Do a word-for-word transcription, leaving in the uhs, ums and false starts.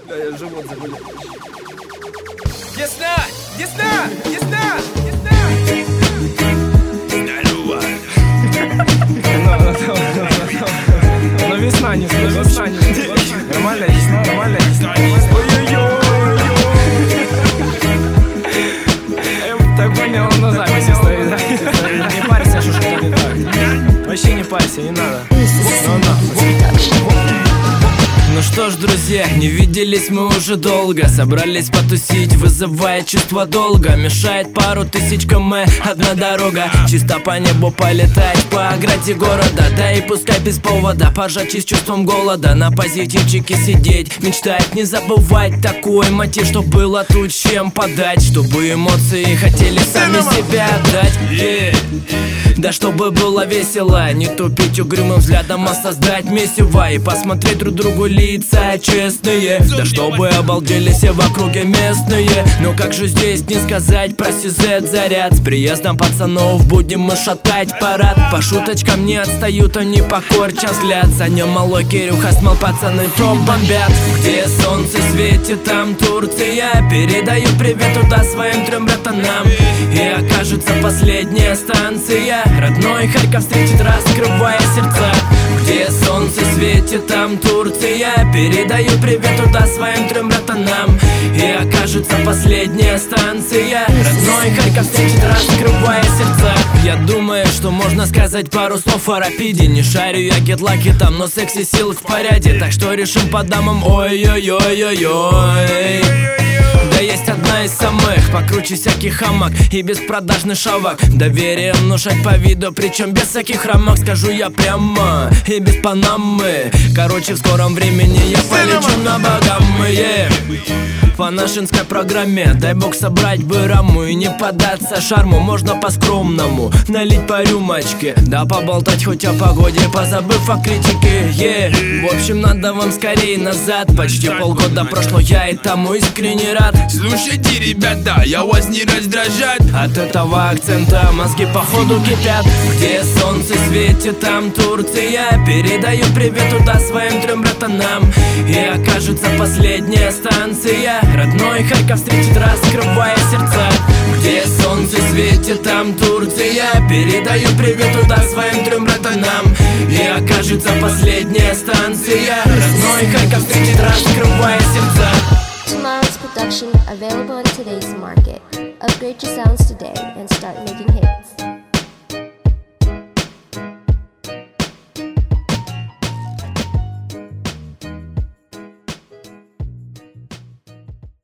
Бля, я живот заболел. Весна! Весна! Весна! Весна! Здорово! Но весна не, но весна не. Нормальная весна, нормальная весна. Так понял, он на записи стоит. Не парься, что что-то не так. Вообще не парься, не надо. Ну что ж, друзья, не виделись мы уже долго. Собрались потусить, вызывая чувство долга. Мешает пару тысяч км одна дорога. Чисто по небу полетать, по ограде города. Да и пускай без повода, пожать с чувством голода. На позитивчике сидеть, мечтать, не забывать. Такой мотив, что было тут чем подать. Чтобы эмоции хотели сами себя отдать. yeah. Да чтобы было весело, не тупить угрюмым взглядом, а создать месиво. И посмотреть друг другу лица честные. Да чтобы обалдели все в округе местные. Но как же здесь не сказать про сюжет заряд. С приездом пацанов будем мы шатать парад. По шуточкам не отстают они, покорча взгляд. Саня, малой, Кирюха, смол, пацаны топ бомбят. Где солнце светит, там Турция. Передаю привет туда своим трем братанам. И окажется последняя станция. Родной Харьков встретит, раскрывая сердца. Где солнце светит, там Турция. Передаю привет туда своим трем братанам. И окажется последняя станция. Родной Харьков встретит, раскрывая сердца. Я думаю, что можно сказать пару слов о рапиде. Не шарю я гетлаки там, но секси сил в порядке. Так что решим по дамам, ой-ой-ой-ой-ой. Да есть одна из самых, покруче всяких хамок и беспродажный шавок. Доверие внушать по виду, причем без всяких рамок. Скажу я прямо и без панамы. Короче, в скором времени я полечу на Багамы. yeah. По нашинской программе, дай бог собрать бы раму и не поддаться шарму. Можно по-скромному налить по рюмочке, да поболтать хоть о погоде, позабыв о критике. yeah. В общем, надо вам скорее назад. Почти полгода прошло, я и тому искренне рад. Слушайте, ребята, я вас не раздражать. От этого акцента мозги походу кипят. Где солнце светит, там Турция. Передаю привет туда своим трем братанам. И окажется последняя станция. Родной Харьков встретит, раскрывая сердца. Где солнце светит, там Турция. Передаю привет туда своим трем братанам. И окажется последняя станция. Родной Харьков встретит, раскрывая сердца. Tomorrow's production available in today's market. Upgrade your sounds today and start making